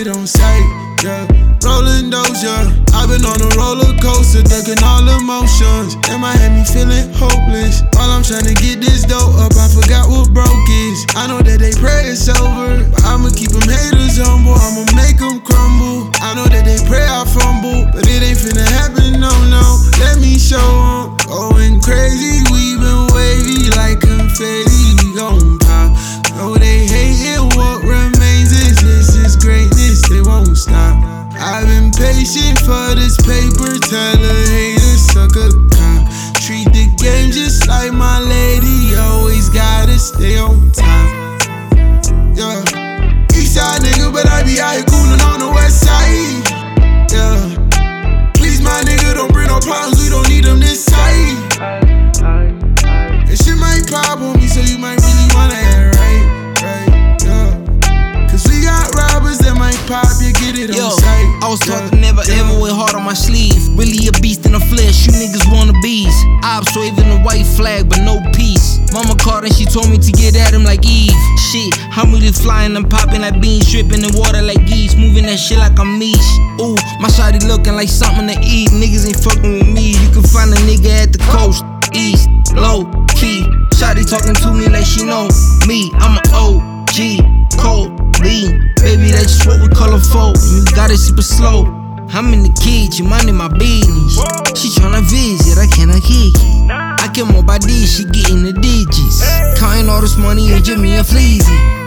it on sight, yeah. Rolling those, yeah. I've been on a roller coaster, ducking all emotions. That might have me feeling hopeless. While I'm trying to get this dough up, I forgot what broke is. I know that they pray it's over, but I'ma keep them haters humble. I'ma make them crumble. I know that they pray I fumble, but it ain't finna happen, no, no. Let me show them. Going crazy, we been wavy like confetti. We gon' pop. No, they hating, what remains is this is greatness, they won't stop. I've been patient for this paper, tell a hater suck a cop. Treat the game just like my lady, always gotta stay on top. Yeah, Eastside nigga, but I be out here cooling on the west side. Yeah, please my nigga, don't bring no problems, we don't need them this side. And shit might pop on me, so you might really wanna act right, yeah. Cause we got robbers that might pop, you get it on sight. I was talking never ever with heart on my sleeve. Really a beast in the flesh, you niggas wanna bees. Ops waving a white flag, but no peace. Mama called and she told me to get at him like Eve. Shit, I'm really flying and popping like beans, dripping in water like geese, moving that shit like I'm Mish. Ooh, my shawty looking like something to eat. Niggas ain't fucking with me. You can find a nigga at the coast, east, low key. Shawty talking to me like she know me. I'm an OG, cold lean. Baby, that's just what we call a folk. You got it super slow. I'm in the kitchen, minding my business. She tryna visit, I cannot kick it. I get more by this, she getting the digits. Counting all this money and Jimmy and Fleazy.